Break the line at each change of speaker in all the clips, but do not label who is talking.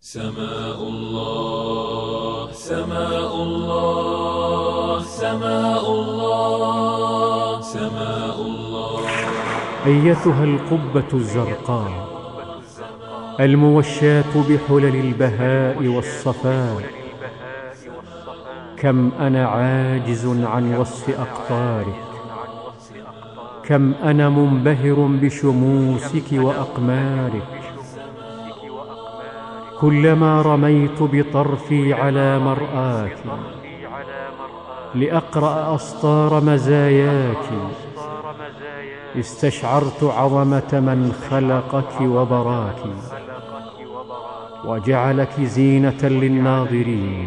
سماء الله سماء الله سماء الله سماء الله.
أيتها القبة الزرقاء الموشاة بحلل البهاء والصفاء، كم أنا عاجز عن وصف أقطارك، كم أنا منبهر بشموسك وأقمارك. كلما رميت بطرفي على مرآك لأقرأ أسطار مزاياك، استشعرت عظمة من خلقك وبراك وجعلك زينة للناظرين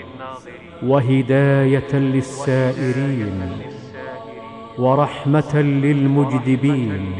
وهداية للسائرين ورحمة للمجدبين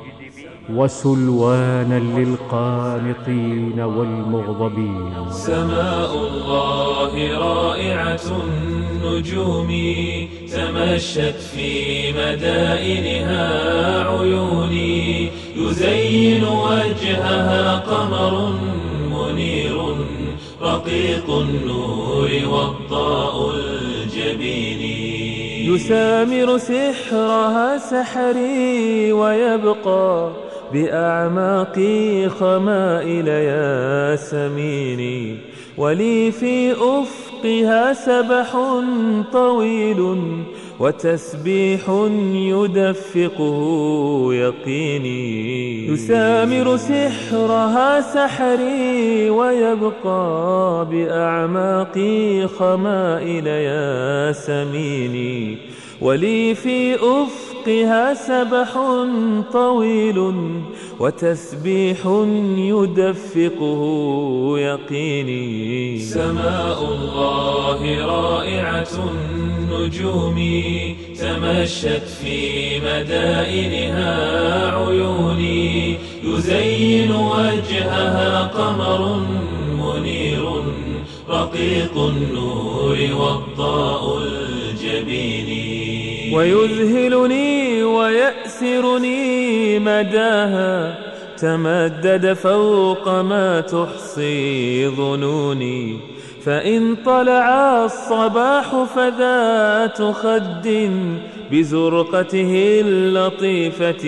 وسلوانا للقانطين والمغضبين.
سماء الله رائعة النجوم تمشت في مدائنها عيوني، يزين وجهها قمر منير رقيق النور والضاء الجبين.
يسامر سحرها سحري ويبقى بأعماقي خمائل ياسميني، ولي في أفقها سبح طويل وتسبيح يدفقه يقيني. يسامر سحرها سحري ويبقى بأعماقي خمائل ياسميني، ولي في أفقها سبح طويل وتسبيح يدفقه يقيني.
سماء الله رائعة النجوم تمشت في مدائنها عيوني، يزين وجهها قمر منير رقيق النور والضاء الجبين.
ويذهلني ويأسرني مداها، تمدد فوق ما تحصي ظنوني. فإن طلع الصباح فذات خد بزرقته اللطيفة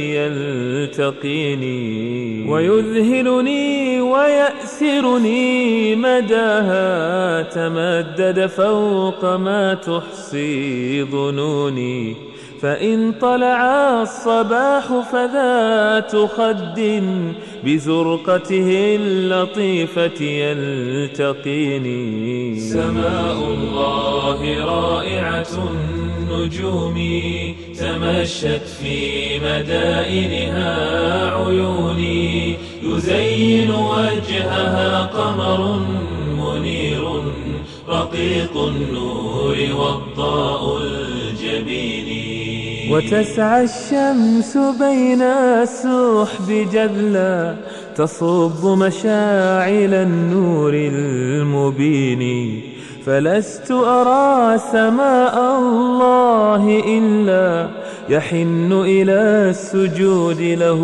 يلتقيني. ويذهلني ويأسرني مداها، تمدد فوق ما تحصي ظنوني. فإن طلع الصباح فذات خد بزرقته اللطيفة يلتقيني.
سماء الله رائعة النجوم تمشت في مدائنها عيوني، يزين وجهها قمر منير رقيق النور والضاء الجبين.
وتسعى الشمس بين السحب جذلا، تصب مشاعل النور المبين. فلست أرى سماء الله إلا يحن إلى السجود له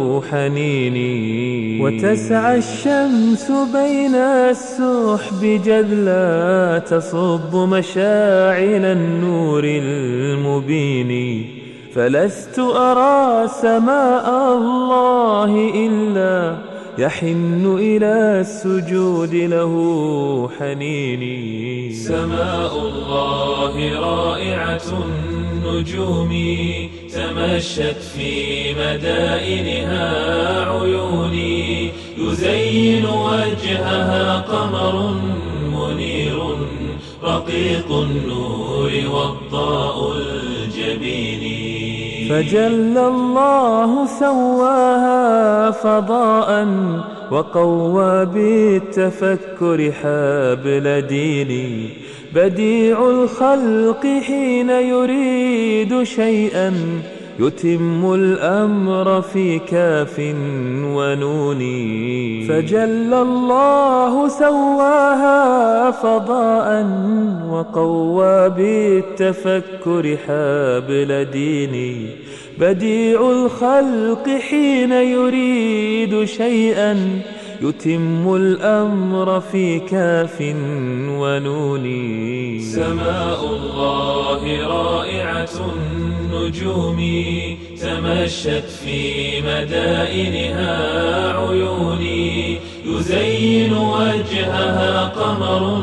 حنيني. وتسعى الشمس بين السحب جذلا، تصب مشاعل النور المبين. فلست أرى سماء الله إلا يحن إلى السجود له حنيني.
سماء الله رائعة النجوم تمشت في مدائنها عيوني، يزين وجهها قمر منير رقيق النور والضاء الجبين.
فجل الله سواها فضاء، وقوى بالتفكر حبل ديني. بديع الخلق حين يريد شيئا يتم الأمر في كاف ونون. فجل الله سواها فضاء، وقوى بالتفكر حبل ديني. بديع الخلق حين يريد شيئا يتم الأمر في كاف ونون.
سماء الله رائعة النجوم تمشت في مدائنها عيوني، يزين وجهها قمر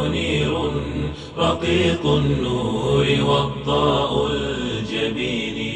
منير رقيق النور وضاء الجبين.